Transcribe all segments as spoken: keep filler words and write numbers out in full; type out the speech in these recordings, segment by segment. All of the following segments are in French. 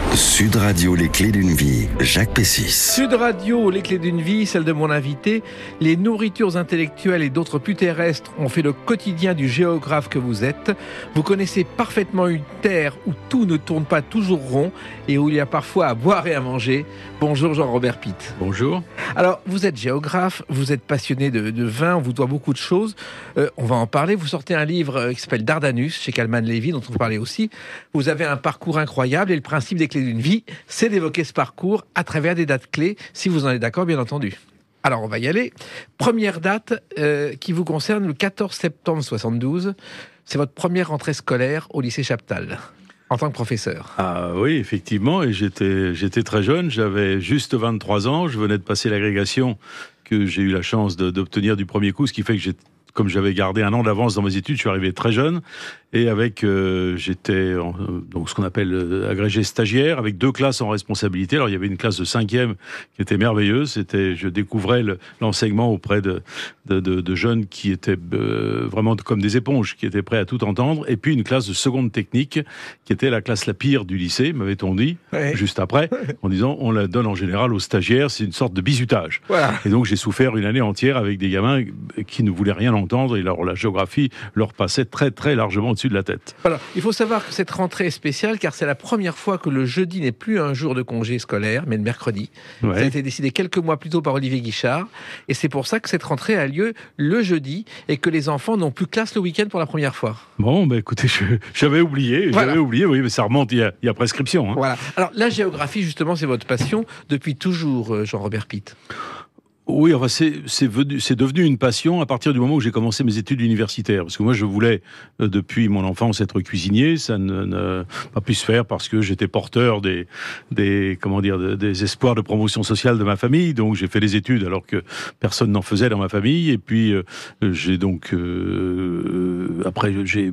Sud Radio, les clés d'une vie, Jacques Pessis. Sud Radio, les clés d'une vie, celle de mon invité. Les nourritures intellectuelles et d'autres plus terrestres ont fait le quotidien du géographe que vous êtes. Vous connaissez parfaitement une terre où tout ne tourne pas toujours rond et où il y a parfois à boire et à manger. Bonjour Jean-Robert Pitt. Bonjour. Alors, vous êtes géographe, vous êtes passionné de, de vin, on vous doit beaucoup de choses. Euh, on va en parler. Vous sortez un livre qui s'appelle Dardanus, chez Calman Levy, dont on parlait aussi. Vous avez un parcours incroyable et le principe des clés d'une vie, c'est d'évoquer ce parcours à travers des dates clés, si vous en êtes d'accord, bien entendu. Alors, on va y aller. Première date euh, qui vous concerne, le quatorze septembre soixante-douze. C'est votre première rentrée scolaire au lycée Chaptal, en tant que professeur. Ah oui, effectivement, et j'étais, j'étais très jeune, j'avais juste vingt-trois ans, je venais de passer l'agrégation que j'ai eu la chance de, d'obtenir du premier coup, ce qui fait que j'ai, comme j'avais gardé un an d'avance dans mes études, je suis arrivé très jeune. Et avec, euh, j'étais en, donc ce qu'on appelle euh, agrégé stagiaire, avec deux classes en responsabilité. Alors il y avait une classe de cinquième qui était merveilleuse. C'était, je découvrais le, l'enseignement auprès de, de, de, de jeunes qui étaient euh, vraiment comme des éponges, qui étaient prêts à tout entendre. Et puis une classe de seconde technique, qui était la classe la pire du lycée, m'avait-on dit, ouais. Juste après, en disant on la donne en général aux stagiaires, c'est une sorte de bizutage. Voilà. Et donc j'ai souffert une année entière avec des gamins qui ne voulaient rien entendre. Et alors la géographie leur passait très très largement de la tête. Voilà. Il faut savoir que cette rentrée est spéciale car c'est la première fois que le jeudi n'est plus un jour de congé scolaire, mais le mercredi. Ouais. Ça a été décidé quelques mois plus tôt par Olivier Guichard et c'est pour ça que cette rentrée a lieu le jeudi et que les enfants n'ont plus classe le week-end pour la première fois. Bon, bah écoutez, je, j'avais oublié, voilà. j'avais oublié, oui, mais ça remonte, il y a, il y a prescription. Hein. Voilà. Alors la géographie, justement, c'est votre passion depuis toujours, Jean-Robert Pitt. Oui, enfin, c'est, c'est, venu, c'est devenu une passion à partir du moment où j'ai commencé mes études universitaires. Parce que moi, je voulais, euh, depuis mon enfance, être cuisinier. Ça ne, ne pas pu se faire parce que j'étais porteur des, des, comment dire, des, des espoirs de promotion sociale de ma famille. Donc, j'ai fait des études alors que personne n'en faisait dans ma famille. Et puis, euh, j'ai donc, euh, après, j'ai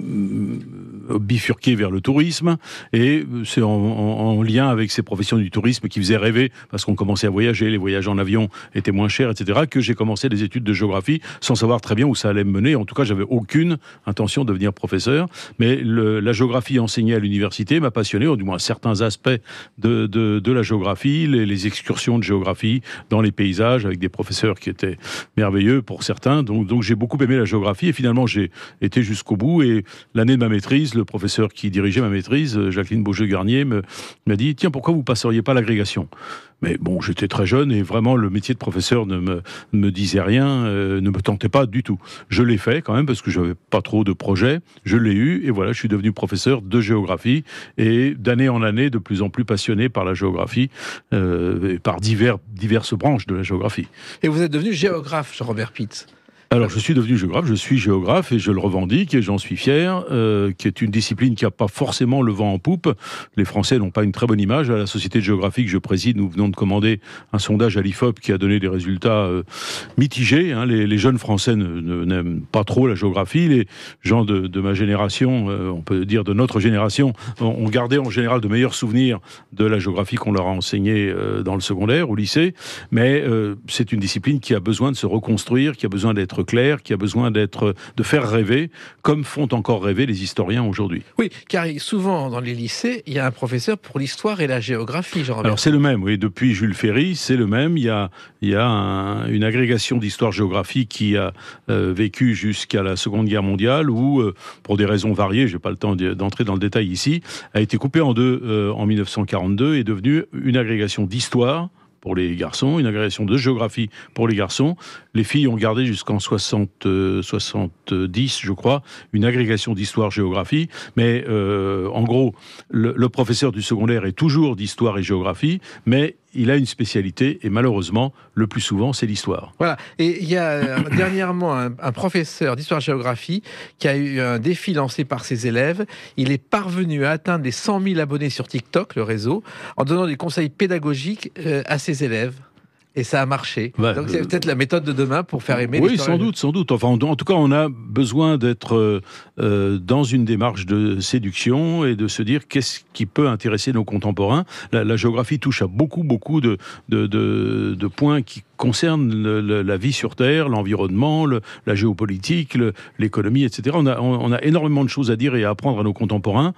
euh, bifurqué vers le tourisme. Et c'est en, en, en lien avec ces professions du tourisme qui faisaient rêver parce qu'on commençait à voyager, les voyages en avion était moins cher, et cetera, que j'ai commencé des études de géographie sans savoir très bien où ça allait me mener. En tout cas, j'avais aucune intention de devenir professeur, mais le, la géographie enseignée à l'université m'a passionné, ou du moins certains aspects de, de, de la géographie, les, les excursions de géographie dans les paysages avec des professeurs qui étaient merveilleux pour certains. Donc, donc j'ai beaucoup aimé la géographie et finalement j'ai été jusqu'au bout. Et l'année de ma maîtrise, le professeur qui dirigeait ma maîtrise, Jacqueline Beaujeu-Garnier, me, m'a dit « Tiens, pourquoi vous passeriez pas l'agrégation ?» Mais bon, j'étais très jeune et vraiment le métier de professeur ne me, me disait rien, euh, ne me tentait pas du tout. Je l'ai fait quand même parce que j'avais pas trop de projets. Je l'ai eu et voilà, je suis devenu professeur de géographie et d'année en année de plus en plus passionné par la géographie euh, et par divers, diverses branches de la géographie. Et vous êtes devenu géographe, Jean-Robert Pitt. Alors, je suis devenu géographe, je suis géographe et je le revendique et j'en suis fier, euh, qui est une discipline qui n'a pas forcément le vent en poupe. Les Français n'ont pas une très bonne image. À la Société de géographie que je préside, nous venons de commander un sondage à l'I F O P qui a donné des résultats euh, mitigés. Hein. Les, les jeunes Français ne, ne, n'aiment pas trop la géographie. Les gens de, de ma génération, euh, on peut dire de notre génération, ont, ont gardé en général de meilleurs souvenirs de la géographie qu'on leur a enseignée euh, dans le secondaire, au lycée. Mais euh, c'est une discipline qui a besoin de se reconstruire, qui a besoin d'être clair, qui a besoin d'être, de faire rêver, comme font encore rêver les historiens aujourd'hui. Oui, car souvent dans les lycées, il y a un professeur pour l'histoire et la géographie, Jean-Robert. Alors c'est le même, oui, depuis Jules Ferry, c'est le même. Il y a, il y a un, une agrégation d'histoire-géographie qui a euh, vécu jusqu'à la Seconde Guerre mondiale, où, euh, pour des raisons variées, je n'ai pas le temps d'entrer dans le détail ici, a été coupée en deux euh, en dix-neuf cent quarante-deux et est devenue une agrégation d'histoire pour les garçons, une agrégation de géographie pour les garçons. Les filles ont gardé jusqu'en soixante, euh, soixante-dix, je crois, une agrégation d'histoire-géographie. Mais euh, en gros, le, le professeur du secondaire est toujours d'histoire et géographie, mais il a une spécialité et malheureusement, le plus souvent, c'est l'histoire. Voilà. Et il y a euh, dernièrement un, un professeur d'histoire-géographie qui a eu un défi lancé par ses élèves. Il est parvenu à atteindre les cent mille abonnés sur TikTok, le réseau, en donnant des conseils pédagogiques euh, à ses élèves. Et ça a marché. Bah, Donc c'est peut-être la méthode de demain pour faire aimer oui, l'histoire. Oui, sans doute, sans doute. Enfin, en, en tout cas, on a besoin d'être euh, dans une démarche de séduction et de se dire qu'est-ce qui peut intéresser nos contemporains. La, la géographie touche à beaucoup, beaucoup de, de, de, de points qui concernent le, le, la vie sur Terre, l'environnement, le, la géopolitique, le, l'économie, et cetera. On a, on, on a énormément de choses à dire et à apprendre à nos contemporains.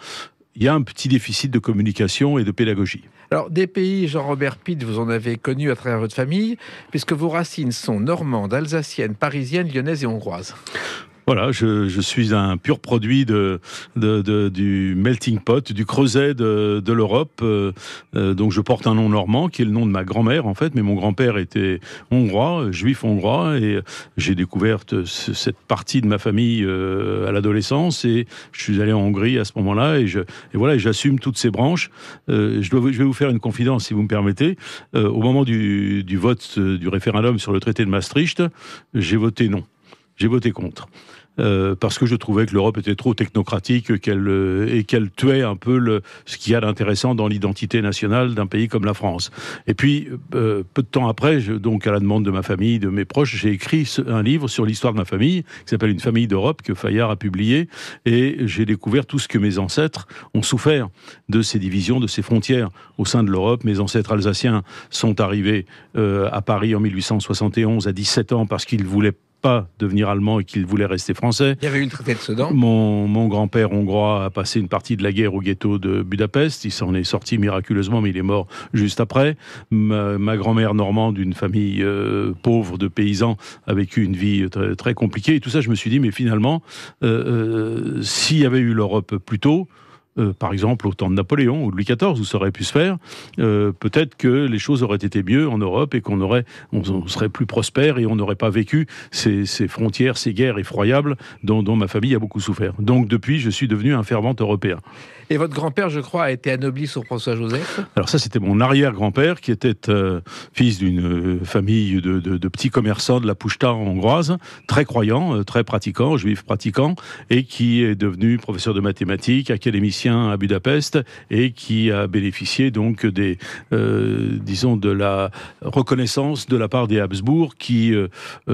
il y a un petit déficit de communication et de pédagogie. Alors, des pays, Jean-Robert Pitt, vous en avez connu à travers votre famille, puisque vos racines sont normandes, alsaciennes, parisiennes, lyonnaises et hongroises. Voilà, je, je suis un pur produit de, de, de, du melting pot, du creuset de, de l'Europe. Euh, euh, donc je porte un nom normand, qui est le nom de ma grand-mère en fait, mais mon grand-père était hongrois, juif hongrois, et j'ai découvert ce, cette partie de ma famille euh, à l'adolescence, et je suis allé en Hongrie à ce moment-là, et, je, et voilà, j'assume toutes ces branches. Euh, je, dois, je vais vous faire une confidence, si vous me permettez. Euh, au moment du, du vote du référendum sur le traité de Maastricht, j'ai voté non. J'ai voté contre. Euh, parce que je trouvais que l'Europe était trop technocratique qu'elle, euh, et qu'elle tuait un peu le, ce qu'il y a d'intéressant dans l'identité nationale d'un pays comme la France. Et puis, euh, peu de temps après, je, donc à la demande de ma famille, de mes proches, j'ai écrit ce, un livre sur l'histoire de ma famille, qui s'appelle Une famille d'Europe, que Fayard a publié, et j'ai découvert tout ce que mes ancêtres ont souffert de ces divisions, de ces frontières au sein de l'Europe. Mes ancêtres alsaciens sont arrivés euh, à Paris en mille huit cent soixante et onze à dix-sept ans parce qu'ils voulaient pas devenir allemand et qu'il voulait rester français. Il y avait eu le traité de Sedan. Mon, mon grand-père hongrois a passé une partie de la guerre au ghetto de Budapest. Il s'en est sorti miraculeusement, mais il est mort juste après. Ma, ma grand-mère normande, d'une famille euh, pauvre de paysans, a vécu une vie très, très compliquée. Et tout ça, je me suis dit, mais finalement, euh, euh, s'il y avait eu l'Europe plus tôt, Euh, par exemple au temps de Napoléon ou de Louis quatorze, où ça aurait pu se faire, euh, peut-être que les choses auraient été mieux en Europe et qu'on aurait, on, on serait plus prospère et on n'aurait pas vécu ces, ces frontières, ces guerres effroyables dont, dont ma famille a beaucoup souffert. Donc depuis, je suis devenu un fervent européen. Et votre grand-père, je crois, a été anobli sur François-Joseph. Alors ça, c'était mon arrière-grand-père qui était euh, fils d'une euh, famille de, de, de petits commerçants de la Puszta hongroise, très croyant, euh, très pratiquant, juif pratiquant, et qui est devenu professeur de mathématiques, académicien à Budapest, et qui a bénéficié donc des, euh, disons, de la reconnaissance de la part des Habsbourg, qui euh,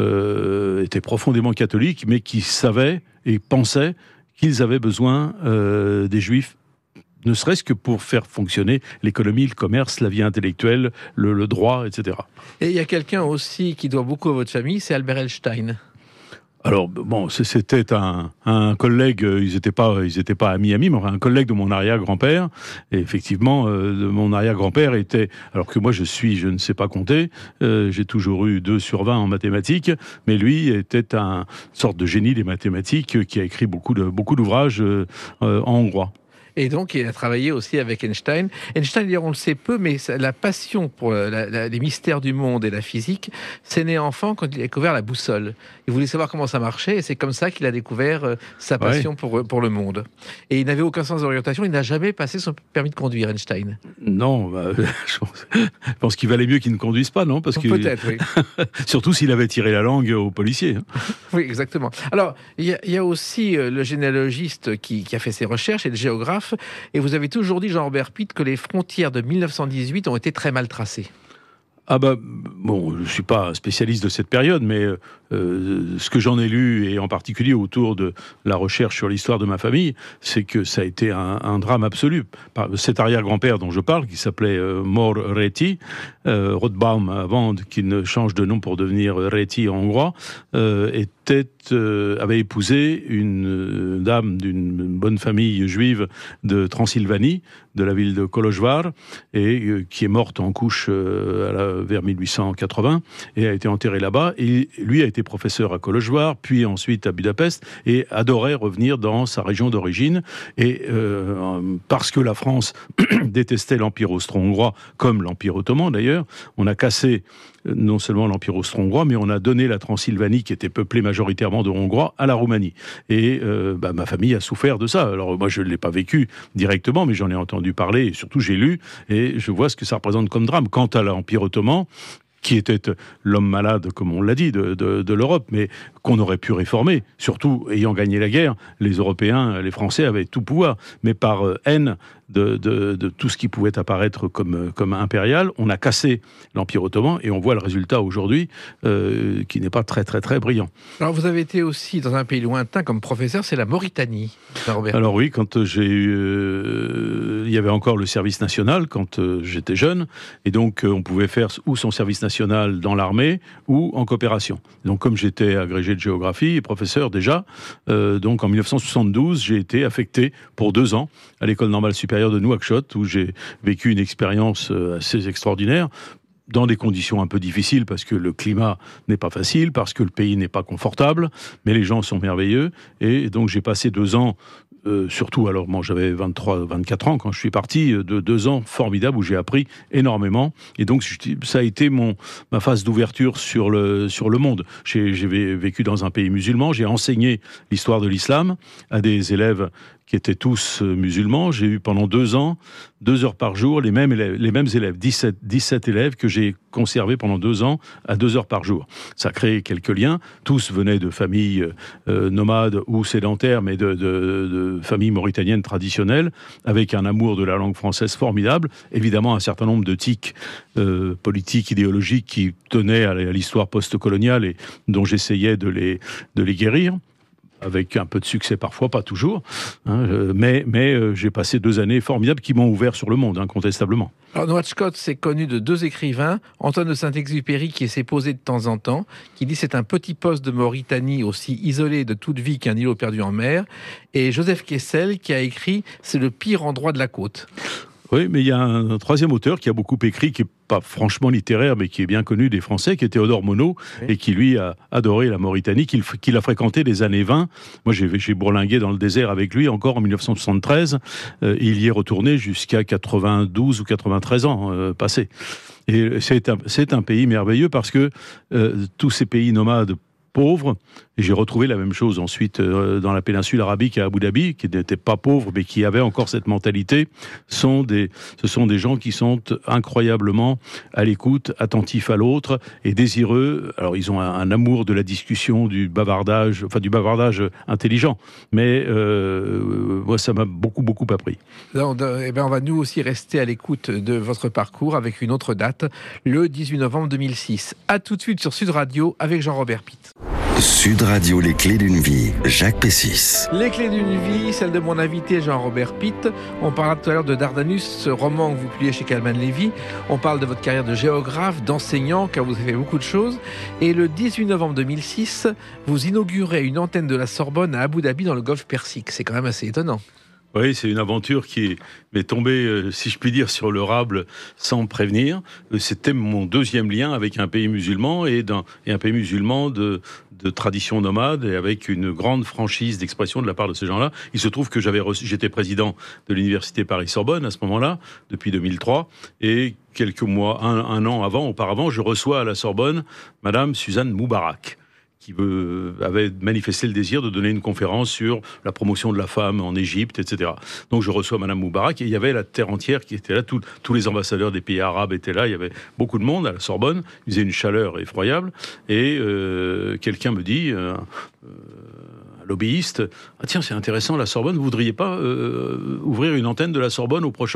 euh, étaient profondément catholiques, mais qui savaient et pensaient qu'ils avaient besoin euh, des Juifs, ne serait-ce que pour faire fonctionner l'économie, le commerce, la vie intellectuelle, le, le droit, et cetera. Et il y a quelqu'un aussi qui doit beaucoup à votre famille, c'est Albert Einstein. Alors, bon, c'était un, un collègue, ils n'étaient pas, ils étaient pas amis-amis, mais un collègue de mon arrière-grand-père. Et effectivement, euh, mon arrière-grand-père était, alors que moi je suis, je ne sais pas compter, euh, j'ai toujours eu deux sur vingt en mathématiques, mais lui était un une sorte de génie des mathématiques qui a écrit beaucoup de, beaucoup d'ouvrages euh, euh, en hongrois. Et donc, il a travaillé aussi avec Einstein. Einstein, on le sait peu, mais la passion pour la, la, les mystères du monde et la physique, c'est né enfant quand il a découvert la boussole. Il voulait savoir comment ça marchait, et c'est comme ça qu'il a découvert euh, sa passion ouais. pour, pour le monde. Et il n'avait aucun sens d'orientation, il n'a jamais passé son permis de conduire, Einstein. Non, bah, je pense, je pense qu'il valait mieux qu'il ne conduise pas, non? Parce que peut-être, oui. Surtout s'il avait tiré la langue aux policiers. Oui, exactement. Alors, il y, y a aussi euh, le généalogiste qui, qui a fait ses recherches et le géographe. Et vous avez toujours dit, Jean-Robert Pitt, que les frontières de mille neuf cent dix-huit ont été très mal tracées. Ah bah, bon, je ne suis pas spécialiste de cette période, mais euh, ce que j'en ai lu, et en particulier autour de la recherche sur l'histoire de ma famille, c'est que ça a été un, un drame absolu. Cet arrière-grand-père dont je parle, qui s'appelait euh, Mór Réti, euh, Rothbaum avant qu'il ne change de nom pour devenir Réti en hongrois, euh, était, euh, avait épousé une euh, dame d'une bonne famille juive de Transylvanie, de la ville de Kolozsvár, et euh, qui est morte en couche euh, à la vers mille huit cent quatre-vingts, et a été enterré là-bas. Et lui a été professeur à Kolozsvár, puis ensuite à Budapest, et adorait revenir dans sa région d'origine. Et euh, parce que la France détestait l'Empire austro-hongrois, comme l'Empire ottoman d'ailleurs, on a cassé non seulement l'Empire austro-hongrois, mais on a donné la Transylvanie, qui était peuplée majoritairement de Hongrois, à la Roumanie. Et euh, bah, ma famille a souffert de ça. Alors moi, je ne l'ai pas vécu directement, mais j'en ai entendu parler, et surtout j'ai lu, et je vois ce que ça représente comme drame. Quant à l'Empire ottoman, qui était l'homme malade, comme on l'a dit, de, de, de l'Europe, mais qu'on aurait pu réformer. Surtout, ayant gagné la guerre, les Européens, les Français avaient tout pouvoir. Mais par haine de, de, de tout ce qui pouvait apparaître comme, comme impérial, on a cassé l'Empire ottoman, et on voit le résultat aujourd'hui, euh, qui n'est pas très, très, très brillant. Alors, vous avez été aussi dans un pays lointain comme professeur, c'est la Mauritanie, Jean-Robert. Alors oui, quand j'ai eu... Euh, il y avait encore le service national, quand euh, j'étais jeune, et donc euh, on pouvait faire ou son service national, nationale dans l'armée ou en coopération. Donc comme j'étais agrégé de géographie et professeur déjà, euh, donc en dix-neuf cent soixante-douze, j'ai été affecté pour deux ans à l'École normale supérieure de Nouakchott, où j'ai vécu une expérience assez extraordinaire, dans des conditions un peu difficiles, parce que le climat n'est pas facile, parce que le pays n'est pas confortable, mais les gens sont merveilleux, et donc j'ai passé deux ans, euh, surtout alors moi j'avais vingt-trois, vingt-quatre ans quand je suis parti, de deux ans formidables où j'ai appris énormément, et donc ça a été mon, ma phase d'ouverture sur le, sur le monde. J'ai, j'ai vécu dans un pays musulman, j'ai enseigné l'histoire de l'islam à des élèves qui étaient tous musulmans. J'ai eu pendant deux ans, deux heures par jour, les mêmes élèves, les mêmes élèves, dix-sept, dix-sept élèves que j'ai conservés pendant deux ans à deux heures par jour. Ça a créé quelques liens. Tous venaient de familles euh, nomades ou sédentaires, mais de, de, de familles mauritaniennes traditionnelles, avec un amour de la langue française formidable. Évidemment, un certain nombre de tics euh, politiques, idéologiques qui tenaient à l'histoire post-coloniale et dont j'essayais de les, de les guérir, avec un peu de succès parfois, pas toujours, hein, mais, mais euh, j'ai passé deux années formidables qui m'ont ouvert sur le monde, incontestablement. Alors Nouakchott, c'est connu de deux écrivains, Antoine de Saint-Exupéry qui s'est posé de temps en temps, qui dit c'est un petit poste de Mauritanie aussi isolé de toute vie qu'un îlot perdu en mer, et Joseph Kessel qui a écrit c'est le pire endroit de la côte. Oui, mais il y a un troisième auteur qui a beaucoup écrit, qui n'est pas franchement littéraire, mais qui est bien connu des Français, qui est Théodore Monod, oui. Et qui, lui, a adoré la Mauritanie, qu'il, qu'il a fréquenté des années vingt. Moi, j'ai, j'ai bourlingué dans le désert avec lui encore en dix-neuf cent soixante-treize. Euh, il y est retourné jusqu'à quatre-vingt-douze ou quatre-vingt-treize ans euh, passés. Et c'est un, c'est un pays merveilleux parce que euh, tous ces pays nomades pauvres, et j'ai retrouvé la même chose ensuite euh, dans la péninsule arabique à Abu Dhabi, qui n'étaient pas pauvres, mais qui avaient encore cette mentalité, sont des, ce sont des gens qui sont incroyablement à l'écoute, attentifs à l'autre, et désireux. Alors ils ont un, un amour de la discussion, du bavardage, enfin du bavardage intelligent, mais euh, moi ça m'a beaucoup, beaucoup appris. Alors, eh ben, on va nous aussi rester à l'écoute de votre parcours avec une autre date, le dix-huit novembre deux mille six. À tout de suite sur Sud Radio avec Jean-Robert Pitt. Sud Radio, les clés d'une vie, Jacques Pessis. Les clés d'une vie, celle de mon invité Jean-Robert Pitt. On parlera tout à l'heure de Dardanus, ce roman que vous publiez chez Calman Levy. On parle de votre carrière de géographe, d'enseignant, car vous avez fait beaucoup de choses. Et le dix-huit novembre deux mille six, vous inaugurez une antenne de la Sorbonne à Abu Dhabi dans le Golfe Persique. C'est quand même assez étonnant. Oui, c'est une aventure qui m'est tombée, euh, si je puis dire, sur le rable sans prévenir. C'était mon deuxième lien avec un pays musulman et, d'un, et un pays musulman de, de tradition nomade et avec une grande franchise d'expression de la part de ces gens-là. Il se trouve que j'avais reçu, j'étais président de l'université Paris-Sorbonne à ce moment-là, depuis deux mille trois, et quelques mois, un, un an avant, auparavant, je reçois à la Sorbonne Madame Suzanne Moubarak, qui veut, avait manifesté le désir de donner une conférence sur la promotion de la femme en Égypte, et cetera. Donc je reçois Madame Moubarak, et il y avait la terre entière qui était là, tout, tous les ambassadeurs des pays arabes étaient là, il y avait beaucoup de monde à la Sorbonne, il faisait une chaleur effroyable, et euh, quelqu'un me dit, euh, euh, un lobbyiste, ah tiens c'est intéressant la Sorbonne, vous voudriez pas euh, ouvrir une antenne de la Sorbonne au Proche-Orient ?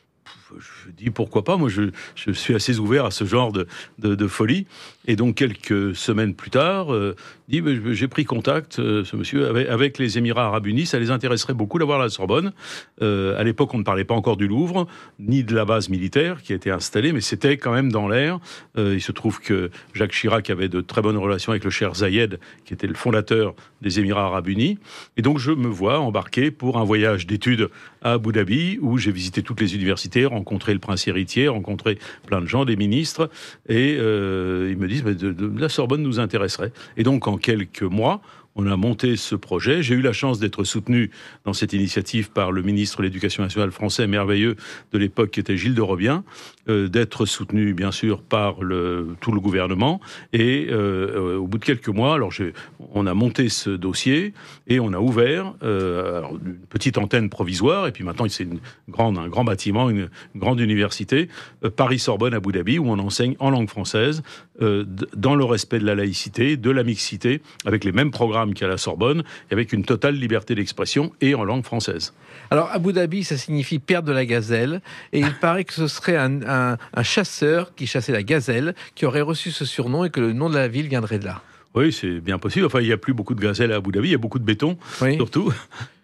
Je dis pourquoi pas, moi je, je suis assez ouvert à ce genre de, de, de folie. Et donc quelques semaines plus tard, euh, dit, bah, j'ai pris contact, euh, ce monsieur, avec, avec les Émirats Arabes Unis, ça les intéresserait beaucoup d'avoir la Sorbonne. Euh, à l'époque, on ne parlait pas encore du Louvre, ni de la base militaire qui a été installée, mais c'était quand même dans l'air. Euh, il se trouve que Jacques Chirac avait de très bonnes relations avec le Cheikh Zayed, qui était le fondateur des Émirats Arabes Unis. Et donc je me vois embarqué pour un voyage d'études à Abu Dhabi, où j'ai visité toutes les universités, rencontré le prince héritier, rencontré plein de gens, des ministres, et euh, ils me disent, mais de, de, la Sorbonne nous intéresserait. Et donc, en quelques mois, on a monté ce projet. J'ai eu la chance d'être soutenu dans cette initiative par le ministre de l'Éducation nationale français merveilleux de l'époque, qui était Gilles de Robien, euh, d'être soutenu, bien sûr, par le, tout le gouvernement. Et euh, euh, au bout de quelques mois, alors j'ai, on a monté ce dossier et on a ouvert euh, alors, une petite antenne provisoire. Et puis maintenant, c'est une grande, un grand bâtiment, une, une grande université, euh, Paris-Sorbonne, Abu Dhabi, où on enseigne en langue française, euh, d- dans le respect de la laïcité, de la mixité, avec les mêmes programmes qu'à la Sorbonne, et avec une totale liberté d'expression et en langue française. Alors, Abu Dhabi, ça signifie perdre de la gazelle, et il paraît que ce serait un, un, un chasseur qui chassait la gazelle, qui aurait reçu ce surnom, et que le nom de la ville viendrait de là. Oui, c'est bien possible. Enfin, il n'y a plus beaucoup de gazelles à Abu Dhabi, il y a beaucoup de béton, oui. Surtout.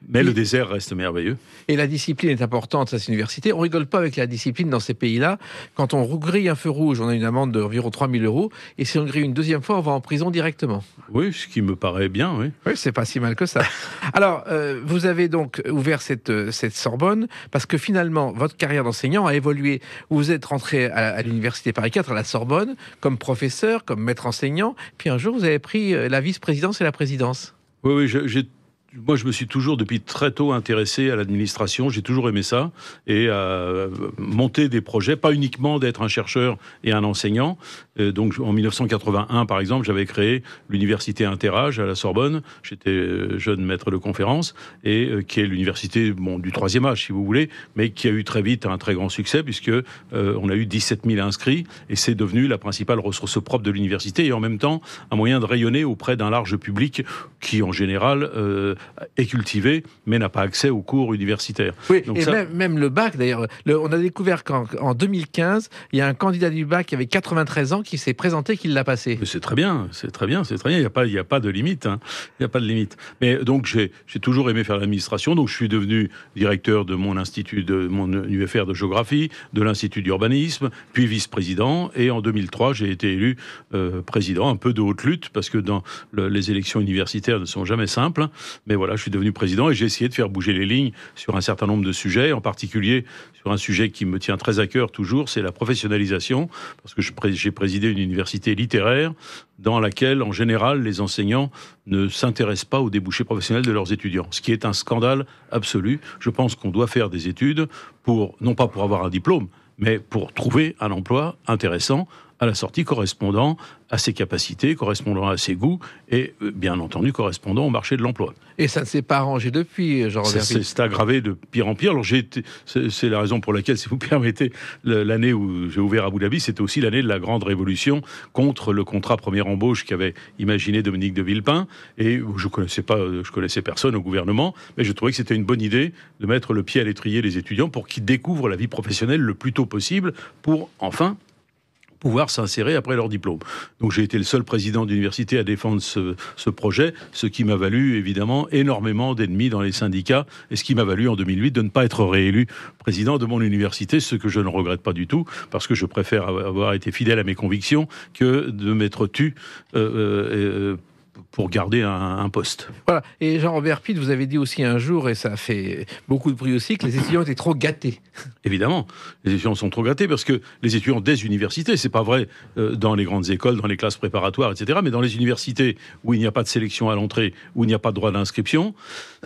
Mais Et- le désert reste merveilleux. Et la discipline est importante à cette université. On rigole pas avec la discipline dans ces pays-là. Quand on grille un feu rouge, on a une amende d'environ trois mille euros. Et si on grille une deuxième fois, on va en prison directement. Oui, ce qui me paraît bien, oui. Oui, c'est pas si mal que ça. Alors, euh, vous avez donc ouvert cette, euh, cette Sorbonne parce que finalement, votre carrière d'enseignant a évolué. Vous êtes rentré à, à l'université Paris quatre, à la Sorbonne, comme professeur, comme maître enseignant. Puis un jour, vous avez pris euh, la vice-présidence et la présidence. Oui, oui, je- j'ai moi, je me suis toujours, depuis très tôt, intéressé à l'administration. J'ai toujours aimé ça. Et euh, monter des projets, pas uniquement d'être un chercheur et un enseignant. Euh, donc, en mille neuf cent quatre-vingt-un, par exemple, j'avais créé l'université Interage à la Sorbonne. J'étais euh, jeune maître de conférence, et euh, qui est l'université bon, du troisième âge, si vous voulez, mais qui a eu très vite un très grand succès, puisque euh, on a eu dix-sept mille inscrits, et c'est devenu la principale ressource propre de l'université, et en même temps, un moyen de rayonner auprès d'un large public qui, en général, euh, est cultivé, mais n'a pas accès aux cours universitaires. Oui, Donc et ça- même, même le bac, d'ailleurs. Le- On a découvert qu'en en deux mille quinze, il y a un candidat du bac qui avait quatre-vingt-treize ans qui s'est présenté, qui l'a passé. Mais c'est très bien, c'est très bien, c'est très bien. Il n'y a pas, il y a pas de limite. hein. Il n'y a pas de limite. Mais donc j'ai, j'ai toujours aimé faire l'administration. Donc je suis devenu directeur de mon institut, de mon U F R de géographie, de l'institut d'urbanisme, puis vice-président. Et en deux mille trois, j'ai été élu euh, président. Un peu de haute lutte parce que dans le- les élections universitaires ne sont jamais simples. Mais voilà, je suis devenu président et j'ai essayé de faire bouger les lignes sur un certain nombre de sujets, en particulier sur un sujet qui me tient très à cœur toujours, c'est la professionnalisation, parce que je pré- j'ai présidé une université littéraire dans laquelle, en général, les enseignants ne s'intéressent pas aux débouchés professionnels de leurs étudiants, ce qui est un scandale absolu. Je pense qu'on doit faire des études pour, non pas pour avoir un diplôme, mais pour trouver un emploi intéressant à la sortie, correspondant à ses capacités, correspondant à ses goûts et, euh, bien entendu, correspondant au marché de l'emploi. Et ça ne s'est pas arrangé depuis, Jean-Robert Ça Pitt. s'est aggravé de pire en pire. Alors j'ai été, c'est, c'est la raison pour laquelle, si vous permettez, le- l'année où j'ai ouvert Abu Dhabi, c'était aussi l'année de la grande révolution contre le contrat première embauche qu'avait imaginé Dominique de Villepin. Et je connaissais pas, je connaissais personne au gouvernement, mais je trouvais que c'était une bonne idée de mettre le pied à l'étrier des étudiants pour qu'ils découvrent la vie professionnelle le plus tôt possible pour enfin pouvoir s'insérer après leur diplôme. Donc j'ai été le seul président d'université à défendre ce, ce projet, ce qui m'a valu évidemment énormément d'ennemis dans les syndicats, et ce qui m'a valu en deux mille huit de ne pas être réélu président de mon université, ce que je ne regrette pas du tout, parce que je préfère avoir été fidèle à mes convictions que de m'être tu euh, euh, pour garder un, un poste. Voilà. Et Jean-Robert Pitt, vous avez dit aussi un jour, et ça a fait beaucoup de bruit aussi, que les étudiants étaient trop gâtés. Évidemment, les étudiants sont trop gâtés parce que les étudiants des universités, c'est pas vrai euh, dans les grandes écoles, dans les classes préparatoires, et cetera, mais dans les universités où il n'y a pas de sélection à l'entrée, où il n'y a pas de droit d'inscription,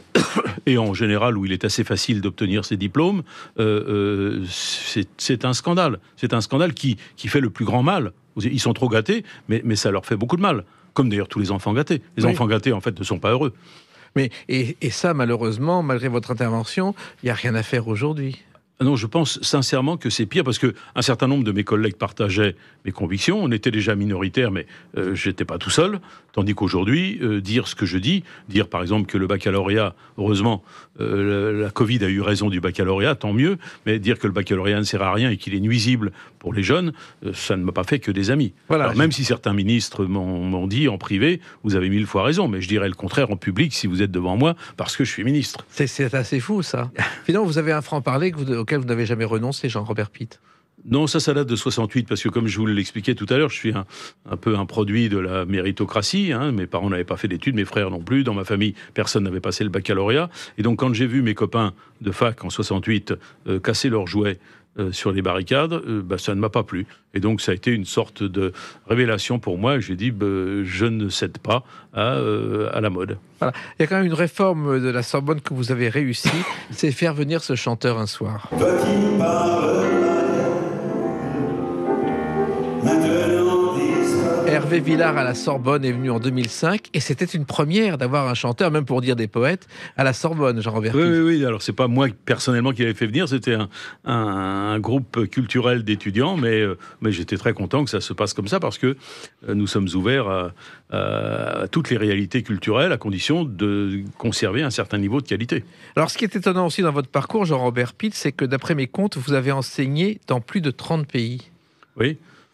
et en général où il est assez facile d'obtenir ces diplômes, euh, euh, c'est, c'est un scandale. C'est un scandale qui, qui fait le plus grand mal. Ils sont trop gâtés, mais, mais ça leur fait beaucoup de mal. Comme d'ailleurs tous les enfants gâtés. Les Oui. enfants gâtés, en fait, ne sont pas heureux. Mais, et, et ça, malheureusement, malgré votre intervention, il n'y a rien à faire aujourd'hui. Non, je pense sincèrement que c'est pire parce que un certain nombre de mes collègues partageaient mes convictions. On était déjà minoritaires, mais euh, j'étais pas tout seul. Tandis qu'aujourd'hui, euh, dire ce que je dis, dire par exemple que le baccalauréat, heureusement, euh, la, la Covid a eu raison du baccalauréat, tant mieux. Mais dire que le baccalauréat ne sert à rien et qu'il est nuisible pour les jeunes, euh, ça ne m'a pas fait que des amis. Voilà. Alors, même si certains ministres m'ont, m'ont dit en privé, vous avez mille fois raison, mais je dirais le contraire en public si vous êtes devant moi, parce que je suis ministre. C'est, c'est assez fou, ça. Finalement, vous avez un franc-parler que vous- auquel vous n'avez jamais renoncé, Jean-Robert Pitt. Non, ça, ça date de soixante-huit, parce que comme je vous l'expliquais tout à l'heure, je suis un, un peu un produit de la méritocratie. Hein. Mes parents n'avaient pas fait d'études, mes frères non plus. Dans ma famille, personne n'avait passé le baccalauréat. Et donc, quand j'ai vu mes copains de fac en soixante-huit euh, casser leurs jouets euh, sur les barricades, euh, bah, ça ne m'a pas plu. Et donc, ça a été une sorte de révélation pour moi. J'ai dit, bah, je ne cède pas à, euh, à la mode. Voilà. Il y a quand même une réforme de la Sorbonne que vous avez réussi, c'est faire venir ce chanteur un soir. Toi qui parles maintenant disparu. Hervé Villard à la Sorbonne est venu en deux mille cinq et c'était une première d'avoir un chanteur, même pour dire des poètes, à la Sorbonne, Jean-Robert Oui, Pitt. oui, oui. Alors, c'est pas moi personnellement qui l'avais fait venir, c'était un, un, un groupe culturel d'étudiants, mais, euh, mais j'étais très content que ça se passe comme ça parce que euh, nous sommes ouverts à, à, à toutes les réalités culturelles à condition de conserver un certain niveau de qualité. Alors, ce qui est étonnant aussi dans votre parcours, Jean-Robert Pitt, c'est que d'après mes comptes, vous avez enseigné dans plus de trente pays. Oui.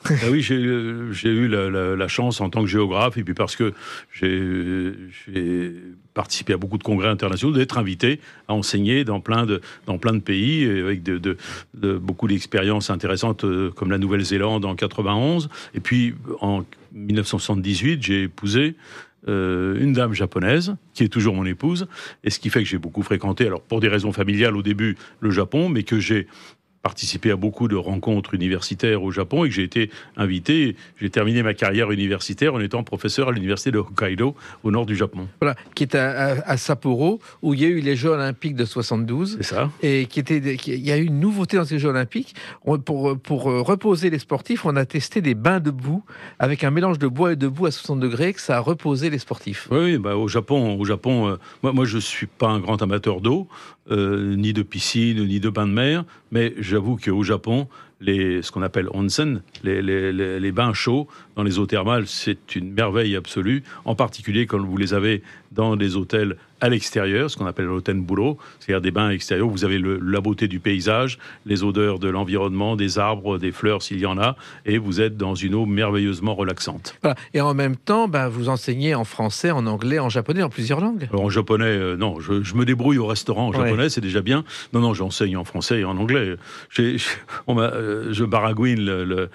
Ah oui, j'ai, j'ai eu la, la, la chance en tant que géographe, et puis parce que j'ai, j'ai participé à beaucoup de congrès internationaux, d'être invité à enseigner dans plein de, dans plein de pays, avec de, de, de, beaucoup d'expériences intéressantes, comme la Nouvelle-Zélande en quatre-vingt-onze. Et puis, en dix-neuf cent soixante-dix-huit, j'ai épousé Euh, une dame japonaise, qui est toujours mon épouse, et ce qui fait que j'ai beaucoup fréquenté, alors pour des raisons familiales au début, le Japon, mais que j'ai participé à beaucoup de rencontres universitaires au Japon et que j'ai été invité. J'ai terminé ma carrière universitaire en étant professeur à l'université de Hokkaido, au nord du Japon. Voilà, qui est à, à, à Sapporo, où il y a eu les Jeux Olympiques de soixante-douze. C'est ça. Et qui était, qui, il y a eu une nouveauté dans ces Jeux Olympiques. On, pour, pour reposer les sportifs, on a testé des bains de boue avec un mélange de bois et de boue à soixante degrés, que ça a reposé les sportifs. Oui, bah, au Japon, au Japon euh, moi, moi je ne suis pas un grand amateur d'eau, euh, ni de piscine, ni de bain de mer, mais j'avoue qu'au Japon, les, ce qu'on appelle onsen, les, les, les, les bains chauds dans les eaux thermales, c'est une merveille absolue, en particulier quand vous les avez dans des hôtels à l'extérieur, ce qu'on appelle l'hôtel buro, c'est-à-dire des bains extérieurs où vous avez le, la beauté du paysage, les odeurs de l'environnement, des arbres, des fleurs s'il y en a, et vous êtes dans une eau merveilleusement relaxante. Voilà. Et en même temps, ben, vous enseignez en français, en anglais, en japonais, en plusieurs langues. Alors en japonais, euh, non, je, je me débrouille au restaurant en japonais, ouais. C'est déjà bien. Non, non, j'enseigne en français et en anglais. J'ai, j'ai, on m'a, euh, je baragouine le, le,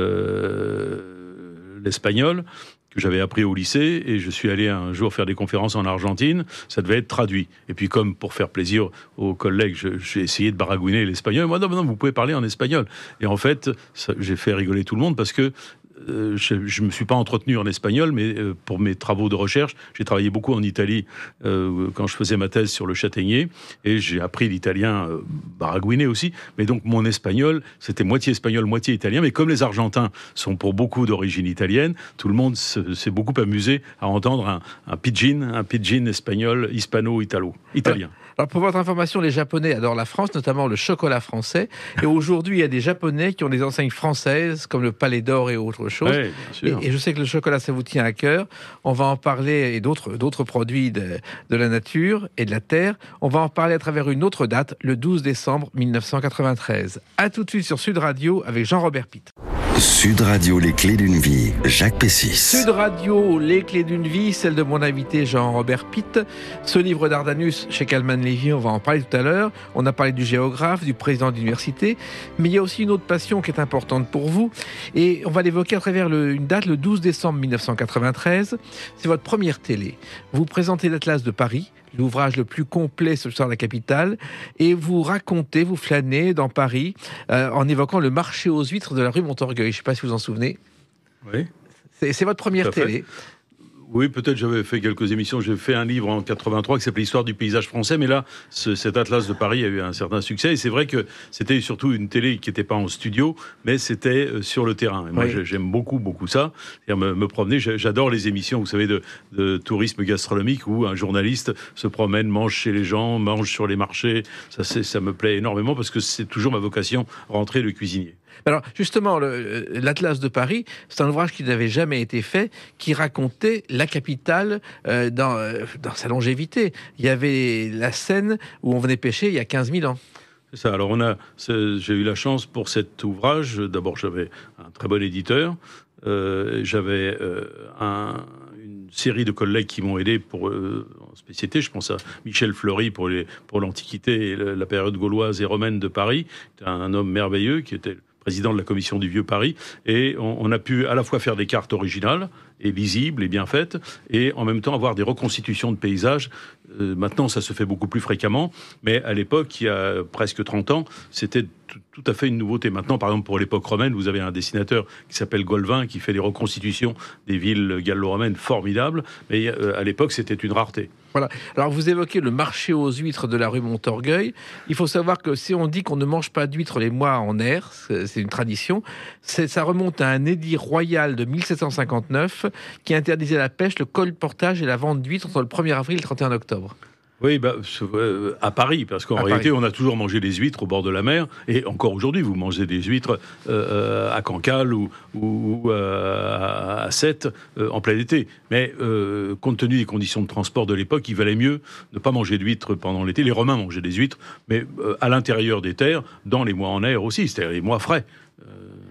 le, l'espagnol, que j'avais appris au lycée, et je suis allé un jour faire des conférences en Argentine, ça devait être traduit. Et puis comme pour faire plaisir aux collègues, je, j'ai essayé de baragouiner l'espagnol. Moi, non, non, vous pouvez parler en espagnol. Et en fait, ça, j'ai fait rigoler tout le monde parce que Euh, je ne me suis pas entretenu en espagnol, mais euh, pour mes travaux de recherche, j'ai travaillé beaucoup en Italie euh, quand je faisais ma thèse sur le châtaignier, et j'ai appris l'italien euh, baragouiné aussi, mais donc mon espagnol, c'était moitié espagnol, moitié italien, mais comme les Argentins sont pour beaucoup d'origine italienne, tout le monde se, s'est beaucoup amusé à entendre un, un pidgin, un pidgin espagnol, hispano-italo, italien. Alors pour votre information, les Japonais adorent la France, notamment le chocolat français. Et aujourd'hui, il y a des Japonais qui ont des enseignes françaises, comme le Palais d'Or et autres choses. Oui, bien sûr. Et, et je sais que le chocolat, ça vous tient à cœur. On va en parler, et d'autres, d'autres produits de, de la nature et de la terre. On va en parler à travers une autre date, le douze décembre mille neuf cent quatre-vingt-treize. A tout de suite sur Sud Radio avec Jean-Robert Pitt. Sud Radio, les clés d'une vie, Jacques Pessis. Sud Radio, les clés d'une vie, celle de mon invité Jean-Robert Pitt. Ce livre d'Ardanus chez Calman Levy, on va en parler tout à l'heure. On a parlé du géographe, du président d'université, mais il y a aussi une autre passion qui est importante pour vous, et on va l'évoquer à travers le, une date, le douze décembre mille neuf cent quatre-vingt-treize. C'est votre première télé. Vous présentez l'Atlas de Paris, l'ouvrage le plus complet sur l'histoire de la capitale, et vous racontez, vous flânez dans Paris euh, en évoquant le marché aux huîtres de la rue Montorgueil. Je ne sais pas si vous en souvenez. Oui. C'est, c'est votre première télé. Oui, peut-être j'avais fait quelques émissions. J'ai fait un livre en quatre-vingt-trois qui s'appelait Histoire du paysage français, mais là, ce, cet Atlas de Paris a eu un certain succès. Et c'est vrai que c'était surtout une télé qui n'était pas en studio, mais c'était sur le terrain. Et moi, oui. J'aime beaucoup, beaucoup ça. C'est-à-dire me, me promener. J'adore les émissions, vous savez, de, de tourisme gastronomique où un journaliste se promène, mange chez les gens, mange sur les marchés. Ça, c'est, ça me plaît énormément parce que c'est toujours ma vocation, rentrer le cuisinier. Alors, justement, le, l'Atlas de Paris, c'est un ouvrage qui n'avait jamais été fait, qui racontait la capitale euh, dans, euh, dans sa longévité. Il y avait la Seine où on venait pêcher il y a quinze mille ans. C'est ça. Alors, on a, c'est, j'ai eu la chance pour cet ouvrage. D'abord, j'avais un très bon éditeur. Euh, j'avais euh, un, une série de collègues qui m'ont aidé pour, euh, en spécialité. Je pense à Michel Fleury pour, les, pour l'Antiquité et la, la période gauloise et romaine de Paris. C'était un, un homme merveilleux qui était président de la commission du Vieux Paris, et on, on a pu à la fois faire des cartes originales et lisibles et bien faites, et en même temps avoir des reconstitutions de paysages. Euh, maintenant, ça se fait beaucoup plus fréquemment, mais à l'époque, il y a presque trente ans, c'était tout, tout à fait une nouveauté. Maintenant, par exemple, pour l'époque romaine, vous avez un dessinateur qui s'appelle Golvin, qui fait des reconstitutions des villes gallo-romaines formidables, mais euh, à l'époque, c'était une rareté. Voilà. Alors, vous évoquez le marché aux huîtres de la rue Montorgueil. Il faut savoir que si on dit qu'on ne mange pas d'huîtres les mois en air, c'est une tradition, c'est, ça remonte à un édit royal de mille sept cent cinquante-neuf qui interdisait la pêche, le colportage et la vente d'huîtres entre le premier avril et le trente et un octobre. Oui, bah, euh, à Paris, parce qu'en à réalité, Paris. On a toujours mangé des huîtres au bord de la mer, et encore aujourd'hui, vous mangez des huîtres euh, à Cancale ou, ou euh, à Sète euh, en plein été. Mais euh, compte tenu des conditions de transport de l'époque, il valait mieux ne pas manger d'huîtres pendant l'été. Les Romains mangeaient des huîtres, mais euh, à l'intérieur des terres, dans les mois en air aussi, c'est-à-dire les mois frais. Euh...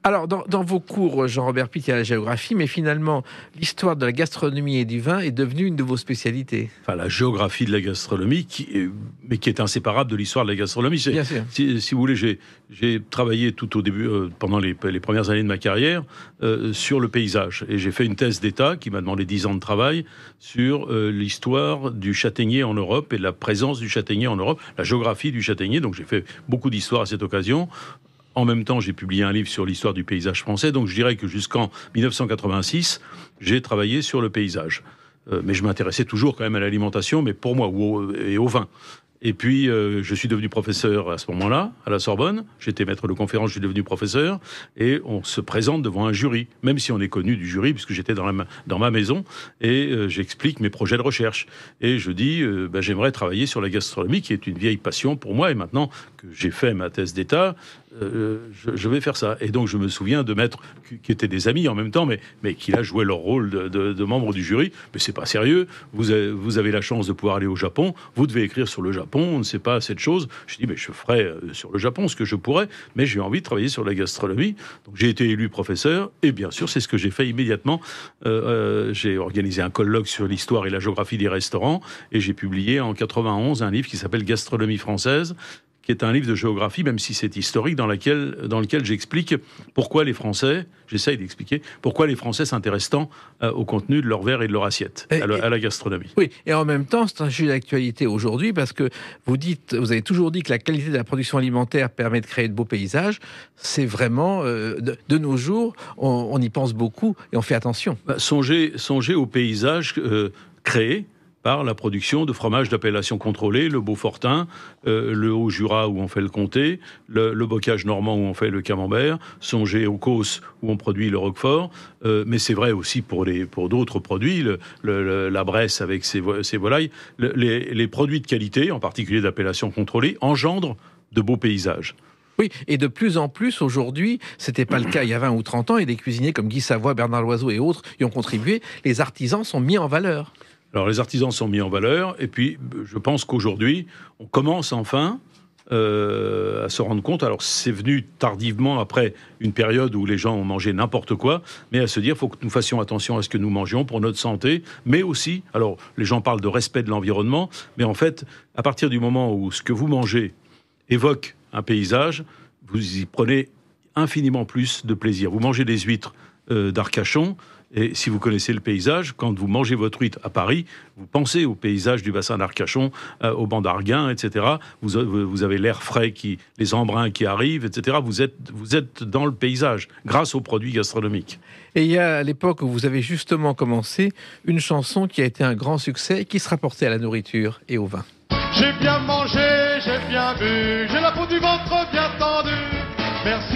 Alors, dans, dans vos cours, Jean-Robert Pitt, il y a la géographie, mais finalement, l'histoire de la gastronomie et du vin est devenue une de vos spécialités. Enfin, la géographie de la gastronomie, qui est, mais qui est inséparable de l'histoire de la gastronomie. C'est, Bien sûr. Si, si vous voulez, j'ai, j'ai travaillé tout au début, euh, pendant les, les premières années de ma carrière, euh, sur le paysage. Et j'ai fait une thèse d'État qui m'a demandé dix ans de travail sur euh, l'histoire du châtaignier en Europe et de la présence du châtaignier en Europe, la géographie du châtaignier. Donc j'ai fait beaucoup d'histoire à cette occasion. En même temps, j'ai publié un livre sur l'histoire du paysage français, donc je dirais que jusqu'en dix-neuf cent quatre-vingt-six, j'ai travaillé sur le paysage. Euh, mais je m'intéressais toujours quand même à l'alimentation, mais pour moi, au, et au vin. Et puis, euh, je suis devenu professeur à ce moment-là, à la Sorbonne. J'étais maître de conférence, je suis devenu professeur. Et on se présente devant un jury, même si on est connu du jury, puisque j'étais dans, la, dans ma maison. Et euh, j'explique mes projets de recherche. Et je dis, euh, ben, j'aimerais travailler sur la gastronomie, qui est une vieille passion pour moi. Et maintenant que j'ai fait ma thèse d'État, euh, je, je vais faire ça. Et donc, je me souviens de maîtres qui étaient des amis en même temps, mais, mais qui là jouaient leur rôle de, de, de membres du jury. Mais c'est pas sérieux. Vous avez, vous avez la chance de pouvoir aller au Japon. Vous devez écrire sur le Japon. On ne sait pas cette chose. Je dis, mais je ferai sur le Japon ce que je pourrais, mais j'ai envie de travailler sur la gastronomie. Donc j'ai été élu professeur, et bien sûr, c'est ce que j'ai fait immédiatement. Euh, euh, j'ai organisé un colloque sur l'histoire et la géographie des restaurants, et j'ai publié en quatre-vingt-onze un livre qui s'appelle Gastronomie française, qui est un livre de géographie, même si c'est historique, dans, laquelle, dans lequel j'explique pourquoi les Français, j'essaye d'expliquer, pourquoi les Français s'intéressent tant euh, au contenu de leur verre et de leur assiette, et, à, la, à la gastronomie. Oui, et en même temps, c'est un sujet d'actualité aujourd'hui, parce que vous dites, vous avez toujours dit que la qualité de la production alimentaire permet de créer de beaux paysages. C'est vraiment, euh, de, de nos jours, on, on y pense beaucoup, et on fait attention. Bah, songez, songez aux paysages euh, créés par la production de fromages d'appellation contrôlée, le Beaufortin, euh, le Haut-Jura où on fait le comté, le, le bocage normand où on fait le camembert, songez aux Causses où on produit le Roquefort, euh, mais c'est vrai aussi pour, les, pour d'autres produits, le, le, la Bresse avec ses, vo- ses volailles. Le, les, les produits de qualité, en particulier d'appellation contrôlée, engendrent de beaux paysages. Oui, et de plus en plus aujourd'hui, c'était pas le cas il y a vingt ou trente ans, et des cuisiniers comme Guy Savoy, Bernard Loiseau et autres y ont contribué, les artisans sont mis en valeur. Alors les artisans sont mis en valeur, et puis je pense qu'aujourd'hui, on commence enfin euh, à se rendre compte, alors c'est venu tardivement après une période où les gens ont mangé n'importe quoi, mais à se dire, il faut que nous fassions attention à ce que nous mangions pour notre santé, mais aussi, alors les gens parlent de respect de l'environnement, mais en fait, à partir du moment où ce que vous mangez évoque un paysage, vous y prenez infiniment plus de plaisir. Vous mangez des huîtres euh, d'Arcachon, et si vous connaissez le paysage, quand vous mangez votre huître à Paris, vous pensez au paysage du bassin d'Arcachon, euh, au banc d'Arguin, et cetera. Vous, vous avez l'air frais, qui, les embruns qui arrivent, et cetera. Vous êtes, vous êtes dans le paysage, grâce aux produits gastronomiques. Et il y a, à l'époque où vous avez justement commencé, une chanson qui a été un grand succès et qui se rapportait à la nourriture et au vin. J'ai bien mangé, j'ai bien bu, j'ai la peau du ventre bien tendue. Merci,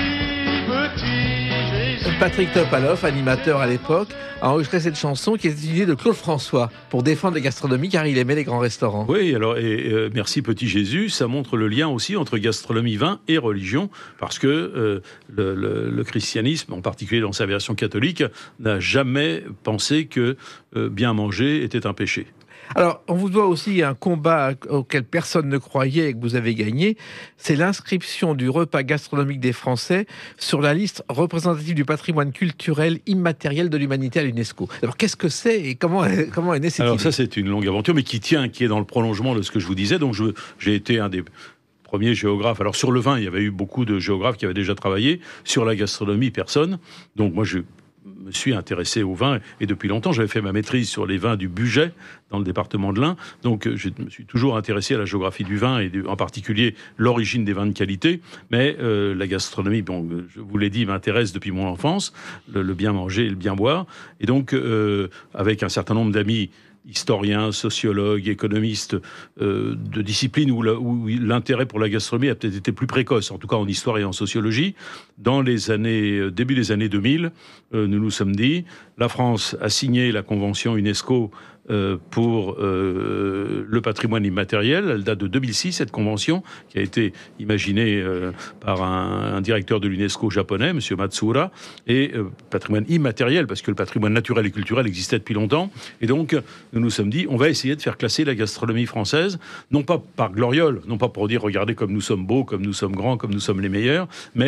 petit Jésus. Patrick Topalov, animateur à l'époque, a enregistré cette chanson qui est une idée de Claude François pour défendre la gastronomie car il aimait les grands restaurants. Oui, alors et, euh, merci petit Jésus, ça montre le lien aussi entre gastronomie, vin et religion, parce que euh, le, le, le christianisme, en particulier dans sa version catholique, n'a jamais pensé que euh, bien manger était un péché. Alors, on vous doit aussi un combat auquel personne ne croyait et que vous avez gagné, c'est l'inscription du repas gastronomique des Français sur la liste représentative du patrimoine culturel immatériel de l'humanité à l'UNESCO. Alors, qu'est-ce que c'est et comment, comment est née cette Alors idée ? ça, c'est une longue aventure, mais qui tient, qui est dans le prolongement de ce que je vous disais. Donc, je, j'ai été un des premiers géographes. Alors, sur le vin, il y avait eu beaucoup de géographes qui avaient déjà travaillé. Sur la gastronomie, personne. Donc, moi, je me suis intéressé au vin, et depuis longtemps, j'avais fait ma maîtrise sur les vins du Bugey, dans le département de l'Ain, donc je me suis toujours intéressé à la géographie du vin, et en particulier l'origine des vins de qualité, mais euh, la gastronomie, bon, je vous l'ai dit, m'intéresse depuis mon enfance, le, le bien manger et le bien boire, et donc, euh, avec un certain nombre d'amis historiens, sociologues, économistes euh, de disciplines où, la, où l'intérêt pour la gastronomie a peut-être été plus précoce, en tout cas en histoire et en sociologie. Dans les années, début des années deux mille, euh, nous nous sommes dit, la France a signé la convention UNESCO euh, pour euh, le patrimoine immatériel. Elle date de deux mille six, cette convention, qui a été imaginée euh, par un, un directeur de l'UNESCO japonais, M. Matsuura, et euh, patrimoine immatériel, parce que le patrimoine naturel et culturel existait depuis longtemps. Et donc, nous nous sommes dit, on va essayer de faire classer la gastronomie française, non pas par gloriole, non pas pour dire, regardez comme nous sommes beaux, comme nous sommes grands, comme nous sommes les meilleurs, mais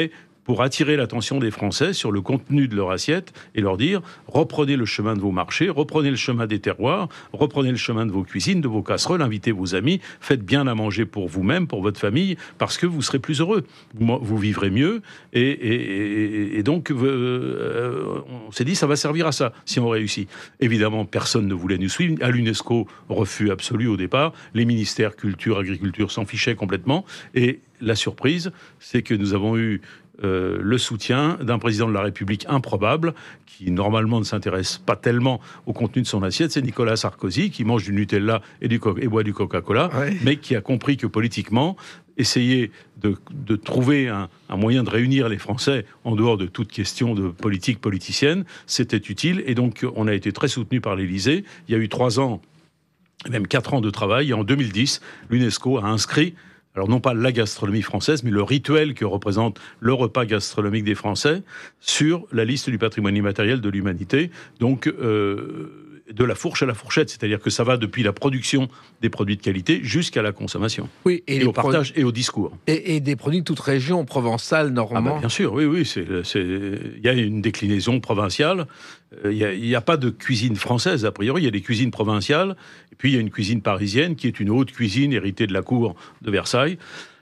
pour attirer l'attention des Français sur le contenu de leur assiette et leur dire « reprenez le chemin de vos marchés, reprenez le chemin des terroirs, reprenez le chemin de vos cuisines, de vos casseroles, invitez vos amis, faites bien à manger pour vous-même, pour votre famille, parce que vous serez plus heureux, vous, vous vivrez mieux. » Et, et, et, et donc, euh, on s'est dit « ça va servir à ça, si on réussit ». Évidemment, personne ne voulait nous suivre. À l'UNESCO, refus absolu au départ. Les ministères culture, agriculture s'en fichaient complètement. Et la surprise, c'est que nous avons eu Euh, le soutien d'un président de la République improbable, qui normalement ne s'intéresse pas tellement au contenu de son assiette, c'est Nicolas Sarkozy, qui mange du Nutella et, du co- et boit du Coca-Cola, ouais. mais qui a compris que politiquement, essayer de, de trouver un, un moyen de réunir les Français en dehors de toute question de politique politicienne, c'était utile, et donc on a été très soutenu par l'Élysée. Il y a eu trois ans, même quatre ans de travail, et en deux mille dix, l'UNESCO a inscrit, alors non pas la gastronomie française, mais le rituel que représente le repas gastronomique des Français sur la liste du patrimoine immatériel de l'humanité, donc euh, de la fourche à la fourchette, c'est-à-dire que ça va depuis la production des produits de qualité jusqu'à la consommation, oui, et, et au partage pro... et au discours. Et, et des produits de toute région, provençale, normand. Ah bah bien sûr, oui, oui, c'est, c'est... il y a une déclinaison provinciale. Il n'y a, a pas de cuisine française, a priori, il y a des cuisines provinciales, et puis il y a une cuisine parisienne qui est une haute cuisine héritée de la cour de Versailles,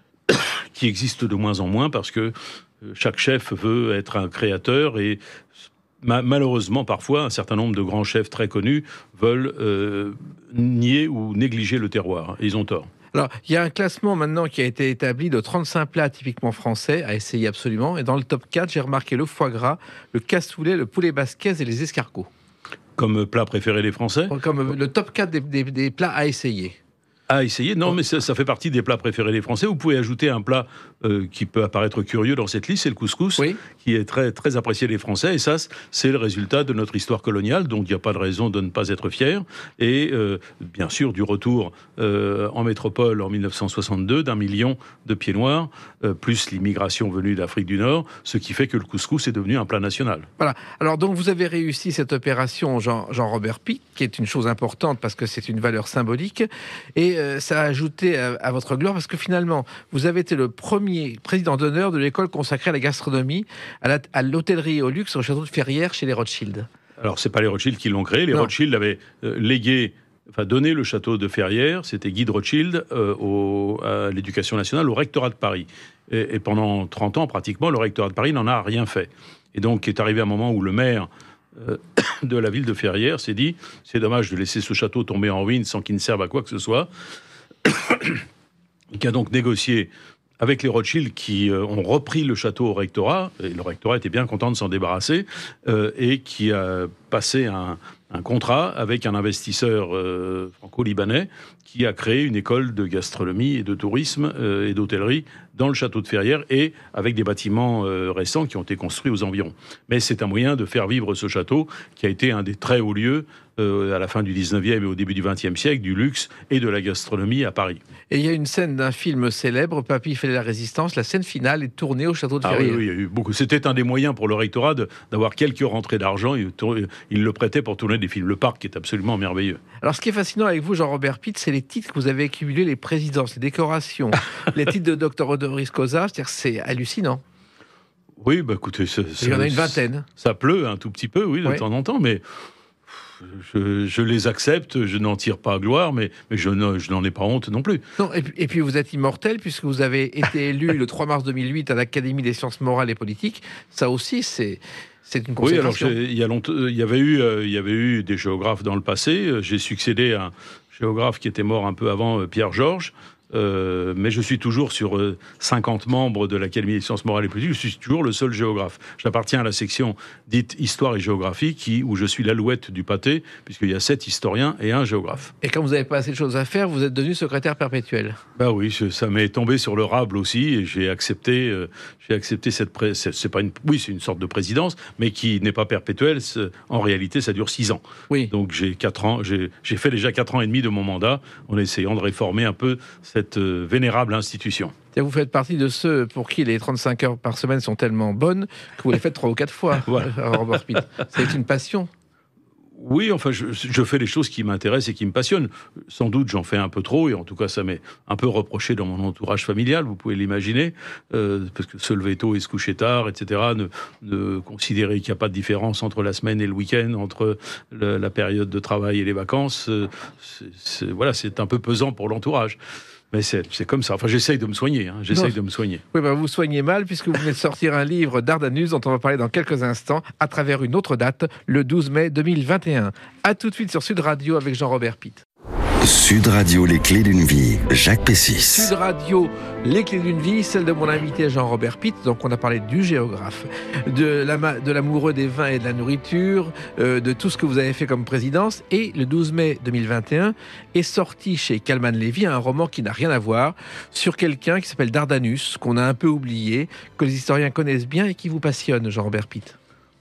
qui existe de moins en moins parce que chaque chef veut être un créateur, et ma- malheureusement, parfois, un certain nombre de grands chefs très connus veulent euh, nier ou négliger le terroir, et ils ont tort. Alors, il y a un classement maintenant qui a été établi de trente-cinq plats typiquement français à essayer absolument. Et dans le top quatre, j'ai remarqué le foie gras, le cassoulet, le poulet basquez et les escargots. Comme plat préféré des Français ? Comme le top quatre des, des, des plats à essayer. À essayer ? Non, mais ça, ça fait partie des plats préférés des Français. Vous pouvez ajouter un plat euh, qui peut apparaître curieux dans cette liste, c'est le couscous, oui. qui est très, très apprécié des Français. Et ça, c'est le résultat de notre histoire coloniale, donc il n'y a pas de raison de ne pas être fier. Et euh, bien sûr, du retour euh, en métropole en dix-neuf cent soixante-deux d'un million de pieds noirs, euh, plus l'immigration venue d'Afrique du Nord, ce qui fait que le couscous est devenu un plat national. Voilà. Alors donc vous avez réussi cette opération Jean, Jean-Robert Pic, qui est une chose importante parce que c'est une valeur symbolique. Et euh, ça a ajouté à, à votre gloire parce que finalement, vous avez été le premier président d'honneur de l'école consacrée à la gastronomie, à, la, à l'hôtellerie et au luxe au château de Ferrières chez les Rothschild. Alors c'est pas les Rothschild qui l'ont créé, les non. Rothschild avaient euh, légué, enfin donné le château de Ferrières, c'était Guy de Rothschild euh, au, à l'éducation nationale, au rectorat de Paris. Et, et pendant trente ans, pratiquement, le rectorat de Paris n'en a rien fait. Et donc est arrivé un moment où le maire euh, de la ville de Ferrières s'est dit « c'est dommage de laisser ce château tomber en ruine sans qu'il ne serve à quoi que ce soit », qui a donc négocié avec les Rothschild qui euh, ont repris le château au rectorat, et le rectorat était bien content de s'en débarrasser, euh, et qui a passé un, un contrat avec un investisseur euh, franco-libanais qui a créé une école de gastronomie et de tourisme euh, et d'hôtellerie dans le château de Ferrières, et avec des bâtiments euh, récents qui ont été construits aux environs. Mais c'est un moyen de faire vivre ce château qui a été un des très hauts lieux euh, à la fin du dix-neuvième et au début du vingtième siècle, du luxe et de la gastronomie à Paris. Et il y a une scène d'un film célèbre, Papy fait la résistance, la scène finale est tournée au château de Ferrières. Ah oui, oui, il y a eu beaucoup. C'était un des moyens pour le rectorat de, d'avoir quelques rentrées d'argent. Il, il le prêtait pour tourner des films. Le parc est absolument merveilleux. Alors ce qui est fascinant avec vous, Jean-Robert Pitt, c'est les titres que vous avez accumulés, les présidences, les décorations, les titres de docteur honoris causa, c'est-à-dire c'est hallucinant. Oui, bah écoutez, ça, il y en a une vingtaine. Ça pleut un tout petit peu, oui, de oui. temps en temps, mais je, je les accepte, je n'en tire pas gloire, mais, mais je, ne, je n'en ai pas honte non plus. Non, et, puis, et puis vous êtes immortel, puisque vous avez été élu le trois mars deux mille huit à l'Académie des sciences morales et politiques. Ça aussi, c'est... C'est une consécration. Oui, alors il y a longtemps, il y avait eu, euh, il y avait eu des géographes dans le passé. J'ai succédé à un géographe qui était mort un peu avant, euh, Pierre Georges. Euh, mais je suis toujours sur euh, cinquante membres de l'Académie des sciences morales et politiques, je suis toujours le seul géographe. J'appartiens à la section dite Histoire et Géographie, qui, où je suis l'alouette du pâté, puisqu'il y a sept historiens et un géographe. Et quand vous n'avez pas assez de choses à faire, vous êtes devenu secrétaire perpétuel. Ben oui, ça m'est tombé sur le rable aussi, et j'ai accepté, euh, j'ai accepté cette... Pré... C'est, c'est pas une... Oui, c'est une sorte de présidence, mais qui n'est pas perpétuelle. En réalité, ça dure six ans. Oui. Donc j'ai quatre ans, j'ai, j'ai fait déjà quatre ans et demi de mon mandat, en essayant de réformer un peu cette euh, vénérable institution. Et vous faites partie de ceux pour qui les trente-cinq heures par semaine sont tellement bonnes que vous les faites trois ou quatre fois. Voilà. Robert Pitt. C'est une passion. Oui, enfin, je, je fais les choses qui m'intéressent et qui me passionnent. Sans doute, j'en fais un peu trop, et en tout cas, ça m'est un peu reproché dans mon entourage familial, vous pouvez l'imaginer, euh, parce que se lever tôt et se coucher tard, et cetera, ne, ne considérer qu'il n'y a pas de différence entre la semaine et le week-end, entre le, la période de travail et les vacances, euh, c'est, c'est, voilà, c'est un peu pesant pour l'entourage. Mais c'est, c'est comme ça. Enfin, j'essaye de me soigner. Hein. J'essaye non. de me soigner. Oui, ben vous soignez mal, puisque vous venez de sortir un livre Dardanus dont on va parler dans quelques instants, à travers une autre date, le douze mai deux mille vingt et un. A tout de suite sur Sud Radio avec Jean-Robert Pitt. Sud Radio, les clés d'une vie, Jacques Pessis. Sud Radio, les clés d'une vie, celle de mon invité Jean-Robert Pitt. Donc on a parlé du géographe, de, la, de l'amoureux des vins et de la nourriture, euh, de tout ce que vous avez fait comme présidence. Et le douze mai deux mille vingt et un est sorti chez Calman Levy un roman qui n'a rien à voir, sur quelqu'un qui s'appelle Dardanus, qu'on a un peu oublié, que les historiens connaissent bien et qui vous passionne, Jean-Robert Pitt.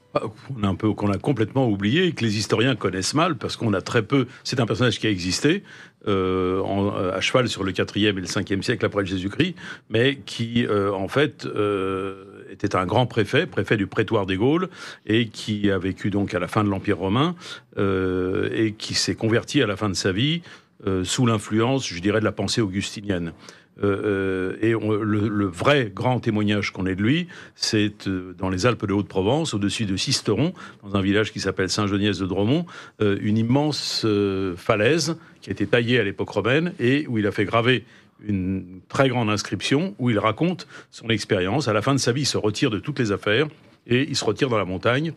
On a un peu, qu'on a complètement oublié et que les historiens connaissent mal parce qu'on a très peu. C'est un personnage qui a existé euh, en, à cheval sur le quatrième et le cinquième siècle après Jésus-Christ, mais qui euh, en fait euh, était un grand préfet, préfet du prétoire des Gaules, et qui a vécu donc à la fin de l'Empire romain euh, et qui s'est converti à la fin de sa vie euh, sous l'influence, je dirais, de la pensée augustinienne. Euh, et on, le, le vrai grand témoignage qu'on ait de lui, c'est euh, dans les Alpes de Haute-Provence, au-dessus de Sisteron, dans un village qui s'appelle Saint-Geniès-de-Dromont, euh, une immense euh, falaise qui a été taillée à l'époque romaine et où il a fait graver une très grande inscription où il raconte son expérience. À la fin de sa vie, il se retire de toutes les affaires et il se retire dans la montagne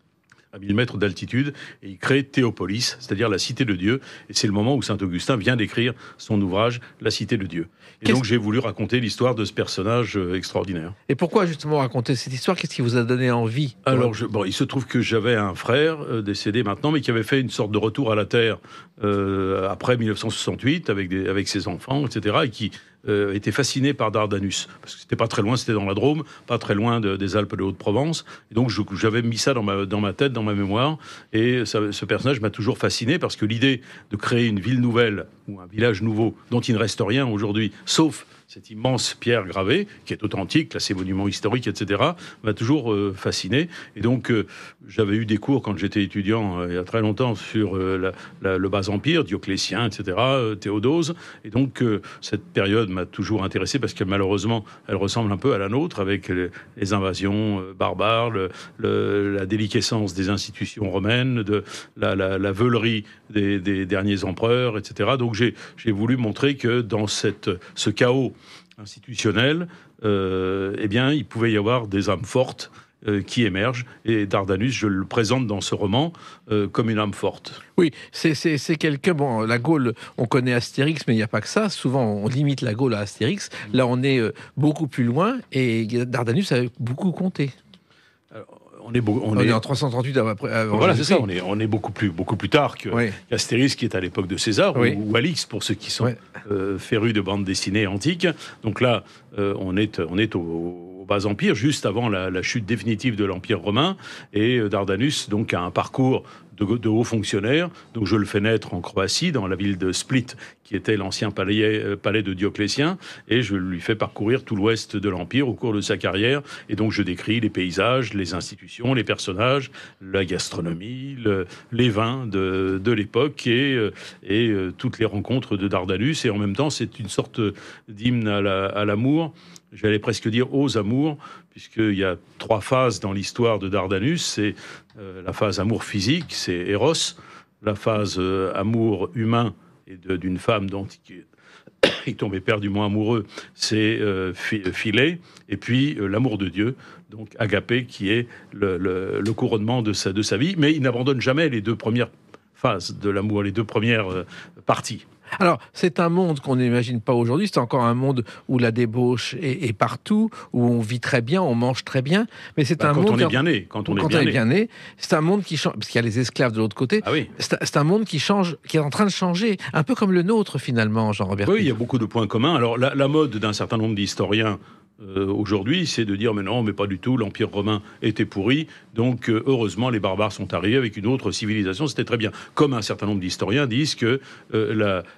à mille mètres d'altitude, et il crée Théopolis, c'est-à-dire la cité de Dieu. Et c'est le moment où Saint-Augustin vient d'écrire son ouvrage, La cité de Dieu. Et Qu'est-ce... donc j'ai voulu raconter l'histoire de ce personnage extraordinaire. Et pourquoi justement raconter cette histoire ? Qu'est-ce qui vous a donné envie ? Alors, je, bon, il se trouve que j'avais un frère, euh, décédé maintenant, mais qui avait fait une sorte de retour à la Terre euh, après mille neuf cent soixante-huit, avec, des, avec ses enfants, et cetera, et qui Euh, était fasciné par Dardanus, parce que c'était pas très loin, c'était dans la Drôme, pas très loin de, des Alpes de Haute-Provence, et donc je, j'avais mis ça dans ma, dans ma tête, dans ma mémoire, et ça, ce personnage m'a toujours fasciné, parce que l'idée de créer une ville nouvelle, ou un village nouveau, dont il ne reste rien aujourd'hui, sauf cette immense pierre gravée, qui est authentique, classée monument historique, et cetera, m'a toujours euh, fasciné. Et donc, euh, j'avais eu des cours quand j'étais étudiant, euh, il y a très longtemps, sur euh, la, la, le Bas-Empire, Dioclétien, et cetera, euh, Théodose. Et donc, euh, cette période m'a toujours intéressé, parce que malheureusement, elle ressemble un peu à la nôtre, avec les, les invasions euh, barbares, le, le, la déliquescence des institutions romaines, de, la, la, la veulerie des, des derniers empereurs, et cetera. Donc, j'ai, j'ai voulu montrer que dans cette, ce chaos institutionnel, euh, eh bien, il pouvait y avoir des âmes fortes euh, qui émergent. Et Dardanus, je le présente dans ce roman euh, comme une âme forte. Oui, c'est, c'est, c'est quelqu'un... Bon, la Gaule, on connaît Astérix, mais il n'y a pas que ça. Souvent, on limite la Gaule à Astérix. Là, on est euh, beaucoup plus loin, et Dardanus a beaucoup compté. Alors, On est, beau, on, on est, est en trois cent trente-huit après. Avant voilà, c'est ça. On est, on est beaucoup plus, beaucoup plus tard que, oui. qu'Astérix, qui est à l'époque de César, oui. ou, ou Alix pour ceux qui sont oui. euh, férus de bandes dessinées antiques. Donc là, euh, on est, on est au, au Bas-Empire, juste avant la, la chute définitive de l'Empire romain, et euh, Dardanus donc a un parcours de, de hauts fonctionnaires. Donc je le fais naître en Croatie, dans la ville de Split, qui était l'ancien palais, euh, palais de Dioclétien, et je lui fais parcourir tout l'ouest de l'Empire au cours de sa carrière. Et donc je décris les paysages, les institutions, les personnages, la gastronomie, le, les vins de, de l'époque, et, euh, et euh, toutes les rencontres de Dardanus. Et en même temps, c'est une sorte d'hymne à, la, à l'amour. J'allais presque dire aux amours, puisqu'il y a trois phases dans l'histoire de Dardanus. C'est euh, la phase amour physique, c'est Eros, la phase euh, amour humain et de, d'une femme dont il, il tombe éperdument amoureux, c'est euh, Philée, et puis euh, l'amour de Dieu, donc Agapé, qui est le, le, le couronnement de sa, de sa vie. Mais il n'abandonne jamais les deux premières phases de l'amour, les deux premières euh, parties. Alors, c'est un monde qu'on n'imagine pas aujourd'hui. C'est encore un monde où la débauche est, est partout, où on vit très bien, on mange très bien. Mais c'est bah, un quand monde... On est bien né, quand on quand est bien on est né. bien né. C'est un monde qui change... Parce qu'il y a les esclaves de l'autre côté. Ah oui. C'est, c'est un monde qui change, qui est en train de changer. Un peu comme le nôtre, finalement, Jean-Robert. Oui, il y a beaucoup de points communs. Alors, la, la mode d'un certain nombre d'historiens Euh, aujourd'hui, c'est de dire mais non, mais pas du tout, l'Empire romain était pourri, donc euh, heureusement les barbares sont arrivés avec une autre civilisation, c'était très bien. Comme un certain nombre d'historiens disent que euh, la,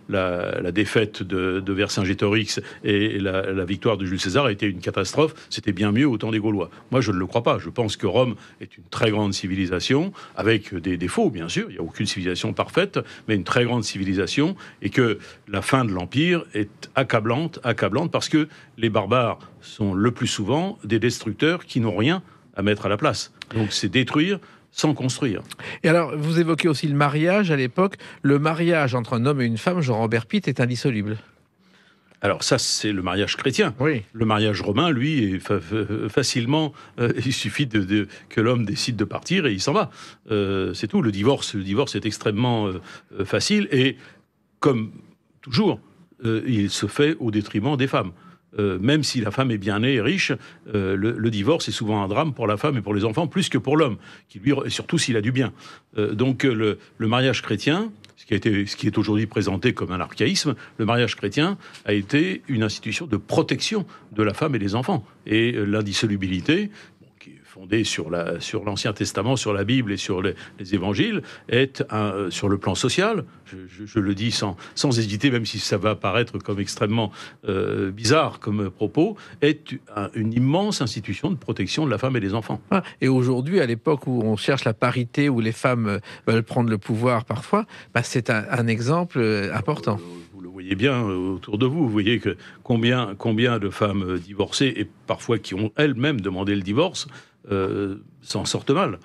la, la défaite de, de Vercingétorix et la, la victoire de Jules César a été une catastrophe. C'était bien mieux au temps des Gaulois. Moi, je ne le crois pas. Je pense que Rome est une très grande civilisation, avec des défauts, bien sûr. Il n'y a aucune civilisation parfaite, mais une très grande civilisation, et que la fin de l'Empire est accablante, accablante, parce que les barbares sont le plus souvent des destructeurs qui n'ont rien à mettre à la place. Donc c'est détruire sans construire. Et alors, vous évoquez aussi le mariage à l'époque. Le mariage entre un homme et une femme, Jean-Robert Pitt, est indissoluble. Alors ça, c'est le mariage chrétien. Oui. Le mariage romain, lui, est fa- fa- facilement... Euh, il suffit de, de, que l'homme décide de partir et il s'en va. Euh, c'est tout. Le divorce, le divorce est extrêmement euh, facile et, comme toujours, euh, il se fait au détriment des femmes. Euh, même si la femme est bien née et riche, euh, le, le divorce est souvent un drame pour la femme et pour les enfants, plus que pour l'homme, qui lui, et surtout s'il a du bien. Euh, donc le, le mariage chrétien, ce qui, a été, ce qui est aujourd'hui présenté comme un archaïsme, le mariage chrétien a été une institution de protection de la femme et des enfants. Et euh, l'indissolubilité, qui est fondée sur, la, sur l'Ancien Testament, sur la Bible et sur les, les évangiles, est un, euh, sur le plan social, je, je, je le dis sans, sans hésiter, même si ça va paraître comme extrêmement euh, bizarre comme propos, est un, une immense institution de protection de la femme et des enfants. Ah, et aujourd'hui, à l'époque où on cherche la parité, où les femmes veulent prendre le pouvoir parfois, bah c'est un, un exemple important. Vous le voyez bien autour de vous, vous voyez que combien, combien de femmes divorcées, et parfois qui ont elles-mêmes demandé le divorce, euh, s'en sortent mal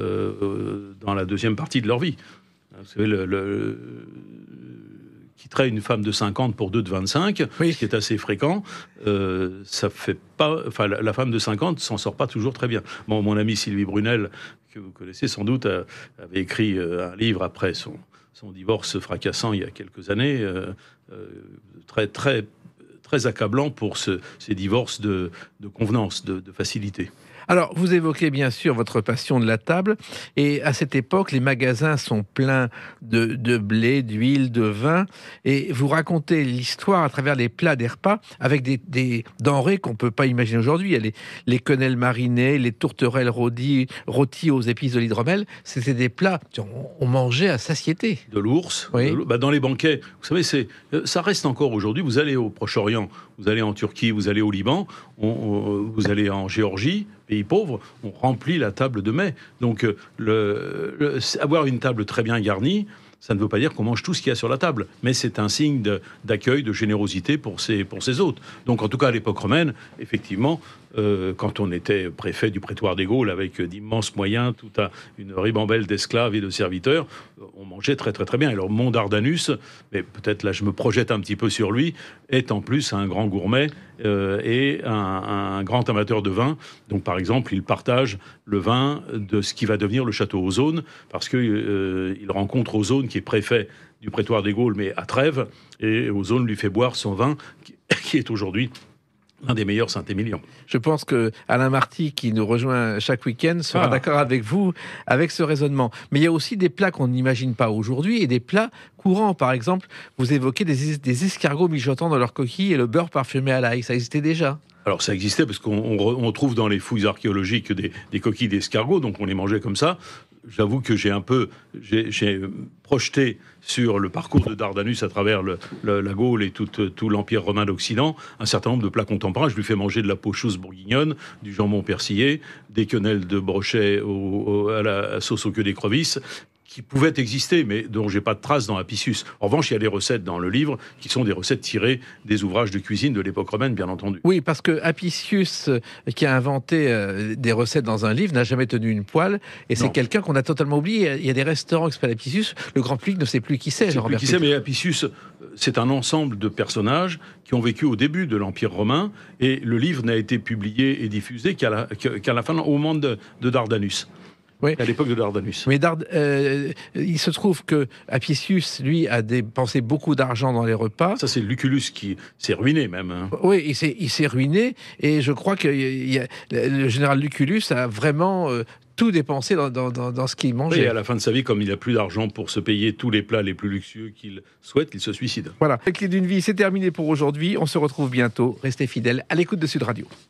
euh, dans la deuxième partie de leur vie. Vous savez, le, le, quitterait une femme de cinquante pour deux de vingt-cinq, oui. Ce qui est assez fréquent, euh, ça fait pas, enfin, la, la femme de cinquante s'en sort pas toujours très bien. Bon, mon amie Sylvie Brunel, que vous connaissez sans doute, a, avait écrit euh, un livre après son, son divorce fracassant il y a quelques années, euh, euh, très, très, très accablant pour ce, ces divorces de, de convenance, de, de facilité. Alors, vous évoquez bien sûr votre passion de la table, et à cette époque, les magasins sont pleins de, de blé, d'huile, de vin, et vous racontez l'histoire à travers les plats des repas, avec des, des denrées qu'on ne peut pas imaginer aujourd'hui. Il y a les, les quenelles marinées, les tourterelles rôties, rôties aux épices de l'hydromel. C'était des plats qu'on on mangeait à satiété. De l'ours, oui. de l'ours. Bah, dans les banquets, vous savez, c'est, ça reste encore aujourd'hui. Vous allez au Proche-Orient, vous allez en Turquie, vous allez au Liban, on, on, vous allez en Géorgie, pays pauvres, on remplit la table de mets. Donc, le, le, avoir une table très bien garnie, ça ne veut pas dire qu'on mange tout ce qu'il y a sur la table, mais c'est un signe de, d'accueil, de générosité pour ses, pour ses hôtes. Donc, en tout cas, à l'époque romaine, effectivement, euh, quand on était préfet du prétoire des Gaules, avec d'immenses moyens, toute un, une ribambelle d'esclaves et de serviteurs, on mangeait très très très bien. Alors, mon Dardanus, mais peut-être là je me projette un petit peu sur lui, est en plus un grand gourmet euh, et un, un grand amateur de vin. Donc, par exemple, il partage le vin de ce qui va devenir le château Ozone, parce qu'il euh, rencontre Ozone, qui est préfet du prétoire des Gaules, mais à Trèves, et Ozone lui fait boire son vin, qui, qui est aujourd'hui l'un des meilleurs Saint-Émilion. Je pense que Alain Marty, qui nous rejoint chaque week-end, sera ah. d'accord avec vous, avec ce raisonnement. Mais il y a aussi des plats qu'on n'imagine pas aujourd'hui, et des plats courants. Par exemple, vous évoquez des, des escargots mijotant dans leur coquille et le beurre parfumé à l'ail. Ça existait déjà ? Alors ça existait parce qu'on on, on trouve dans les fouilles archéologiques des, des coquilles d'escargots, donc on les mangeait comme ça. J'avoue que j'ai un peu j'ai, j'ai projeté sur le parcours de Dardanus à travers le, le, la Gaule et tout, tout l'Empire romain d'Occident un certain nombre de plats contemporains. Je lui fais manger de la pochousse bourguignonne, du jambon persillé, des quenelles de brochet au, au, à la sauce aux queues d'écrevisse, qui pouvaient exister, mais dont j'ai pas de traces dans Apicius. En revanche, il y a des recettes dans le livre qui sont des recettes tirées des ouvrages de cuisine de l'époque romaine, bien entendu. Oui, parce que Apicius, qui a inventé euh, des recettes dans un livre, n'a jamais tenu une poêle, et c'est non. quelqu'un qu'on a totalement oublié. Il y a des restaurants qui s'appellent Apicius, le grand public ne sait plus qui c'est. Je ne sais plus qui c'est, mais Apicius, c'est un ensemble de personnages qui ont vécu au début de l'Empire romain, et le livre n'a été publié et diffusé qu'à la, qu'à la fin, au moment de, de Dardanus. Oui. À l'époque de Dardanus. Mais Dard, euh, il se trouve que Apicius, lui, a dépensé beaucoup d'argent dans les repas. Ça, c'est Lucullus qui s'est ruiné même. Hein. Oui, il s'est, il s'est ruiné, et je crois que il y a, le général Lucullus a vraiment euh, tout dépensé dans, dans, dans, dans ce qu'il mangeait. Et à la fin de sa vie, comme il n'a plus d'argent pour se payer tous les plats les plus luxueux qu'il souhaite, il se suicide. Voilà. Les Clés d'une vie, c'est terminé pour aujourd'hui. On se retrouve bientôt. Restez fidèles à l'écoute de Sud Radio.